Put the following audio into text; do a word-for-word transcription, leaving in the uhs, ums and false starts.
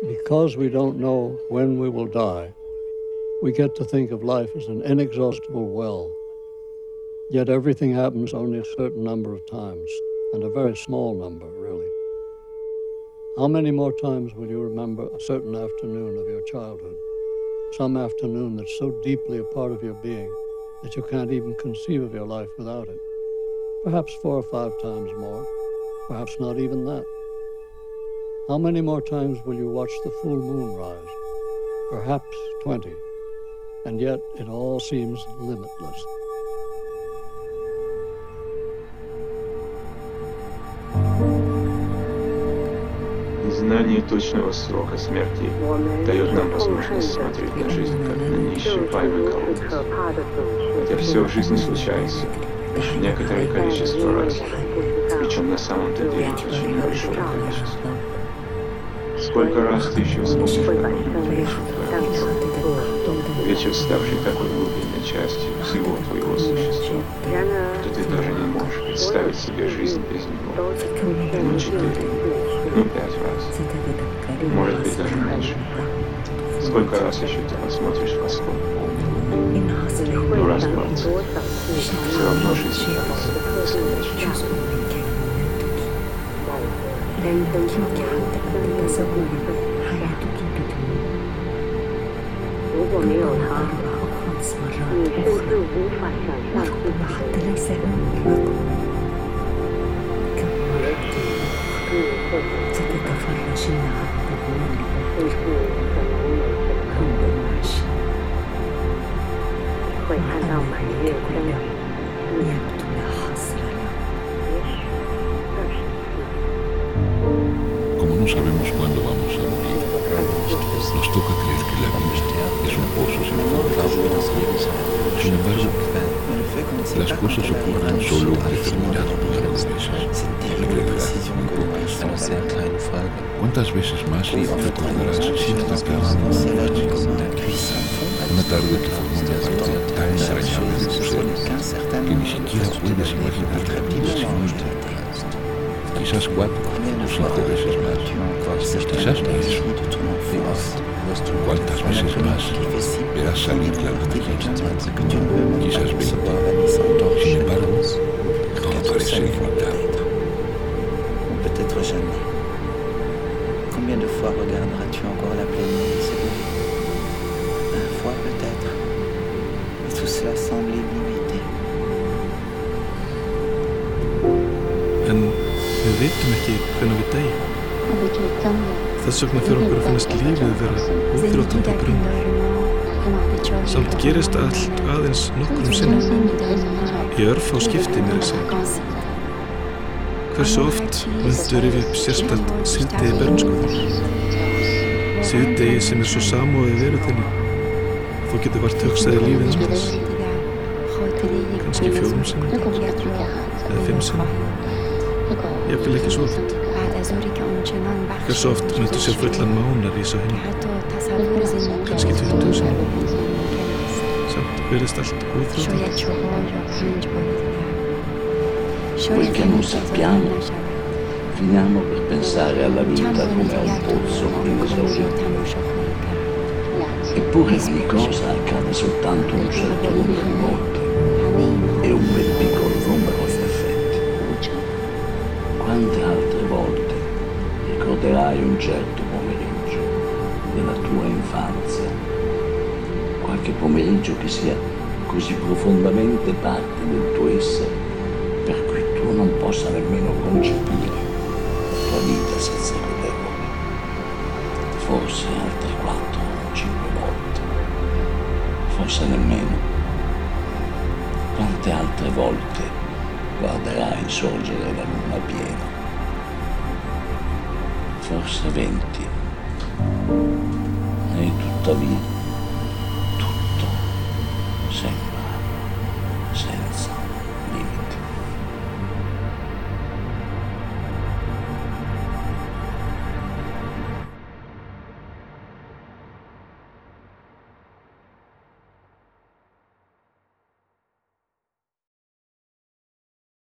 Because we don't know when we will die, we get to think of life as an inexhaustible well. Yet everything happens only a certain number of times, and a very small number, really. How many more times will you remember a certain afternoon of your childhood? Some afternoon that's so deeply a part of your being that you can't even conceive of your life without it. Perhaps four or five times more, perhaps not even that. How many more times will you watch the full moon rise? Perhaps twenty. And yet it all seems limitless. Знание точного срока смерти дает нам возможность смотреть на жизнь как на неисчерпаемый колодец. Хотя все в жизни случается лишь некоторое количество раз, причем на самом-то деле очень небольшое количество. Сколько раз ты еще вспомнишь какой-нибудь вечер твоего жизни? Вечер, ставший такой глубинной частью всего твоего существа, что ты даже не можешь представить себе жизнь без него. Ну, четыре, ну, пять раз. Может быть, даже меньше. Сколько раз еще ты посмотришь в восход полной луны? Ну, раз двадцать. Все равно жизнь кажется бесконечной. 如果没有他，你甚至无法想象自己的结局会怎么样，甚至可能有什么会看到满月光，也许那是。 Como no sabemos cuándo vamos a morir, nos toca creer que la vida es un pozo sin fondo. Sin embargo, las cosas ocurren solo un determinado número de veces. En realidad, muy pocas. ¿Cuántas veces más recordarás cierta tarde una tarde que formó una parte tan entrañable de tu ser que ni siquiera puedes imaginar la vida sin ella? Quizás cuatro o cinco veces más, quizás diez. ¿Cuántas veces más verás salir la luna llena? Quizás veinte. Sin embargo, todo parece ilimitado. Peut-être jamais. Combien de fois regarderas-tu encore la pleine lune se lever? Une fois peut-être. Et tout cela semble illimité. En við vitum ekki hvenær við deyjum. Þess vegna fyrir okkur að finnast lífið vera útþrjótandi brunn. Samt gerist allt aðeins nokkrum sinnum. Í örfá skipti mér að segja. Hversu oft myndu rifja upp sérstakt síðdegi bernsku? Síðdegi sem er svo samofið veru þinni. Þú getur vart hugsaði lífið um þess. Kannski fjórum sinnum. Eða fimm sinnum. Jafnvel ekki svo oft. Hversu oft myndu sjá fullan mánar í svo henni? Kannski tuttugu sinnum. Samt verðist allt útþrjótandi. Quel che non sappiamo, finiamo per pensare alla vita come a un pozzo inesaurito. Eppure ogni cosa accade soltanto un certo numero di volte e un bel piccolo numero di effetti. Quante altre volte ricorderai un certo pomeriggio della tua infanzia? Qualche pomeriggio che sia così profondamente parte del tuo essere per cui tu non possa nemmeno concepire la tua vita senza vederlo. Forse altre quattro o cinque volte, forse nemmeno. Quante altre volte guarderai sorgere la luna piena? Forse venti. E tuttavia, tutto, sempre.